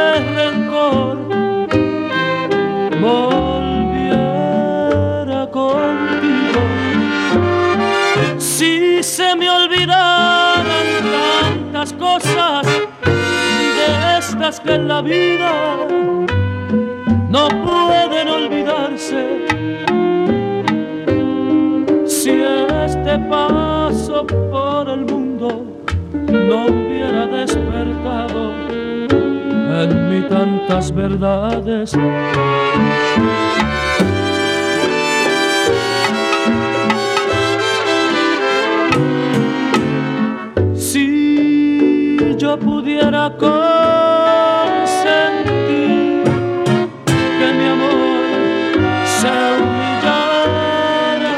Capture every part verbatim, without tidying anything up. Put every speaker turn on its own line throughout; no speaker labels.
rencor volviera contigo. Si se me olvidaran tantas cosas de estas que en la vida no pueden olvidarse, si este paso por el mundo no hubiera despertado en mí tantas verdades, si yo pudiera consentir que mi amor se humillara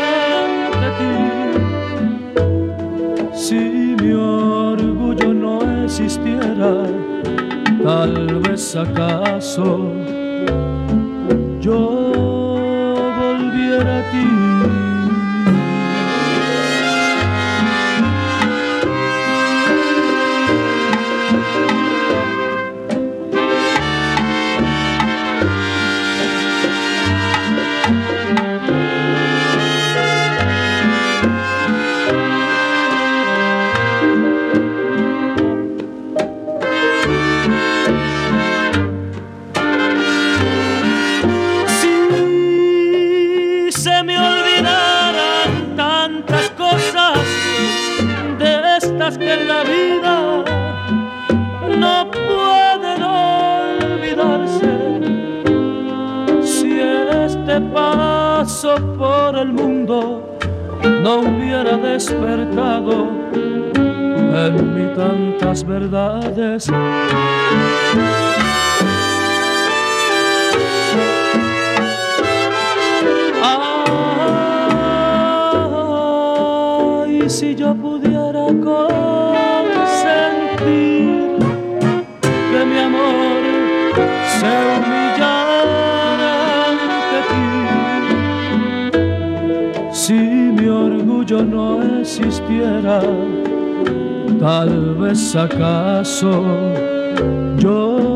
ante ti, si mi orgullo no existiera, tal vez acaso yo volviera a ti. Que en la vida no pueden olvidarse, si este paso por el mundo no hubiera despertado en mí tantas verdades. Ay, si yo pudiera consentir que mi amor se humillara ante ti, si mi orgullo no existiera, tal vez acaso yo